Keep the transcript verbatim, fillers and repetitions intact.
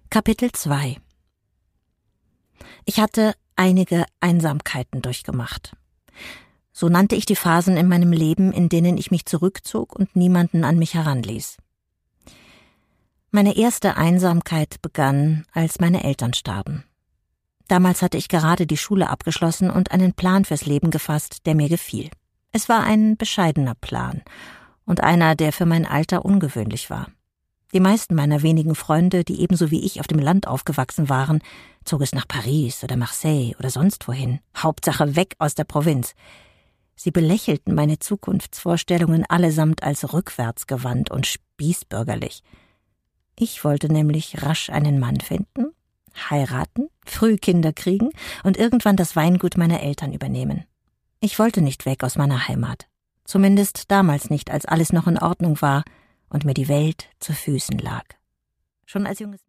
Kapitel zwei. Ich hatte einige Einsamkeiten durchgemacht. So nannte ich die Phasen in meinem Leben, in denen ich mich zurückzog und niemanden an mich heranließ. Meine erste Einsamkeit begann, als meine Eltern starben. Damals hatte ich gerade die Schule abgeschlossen und einen Plan fürs Leben gefasst, der mir gefiel. Es war ein bescheidener Plan und einer, der für mein Alter ungewöhnlich war. Die meisten meiner wenigen Freunde, die ebenso wie ich auf dem Land aufgewachsen waren, zog es nach Paris oder Marseille oder sonst wohin. Hauptsache weg aus der Provinz. Sie belächelten meine Zukunftsvorstellungen allesamt als rückwärtsgewandt und spießbürgerlich. Ich wollte nämlich rasch einen Mann finden, heiraten, früh Kinder kriegen und irgendwann das Weingut meiner Eltern übernehmen. Ich wollte nicht weg aus meiner Heimat. Zumindest damals nicht, als alles noch in Ordnung war und mir die Welt zu Füßen lag. Schon als junges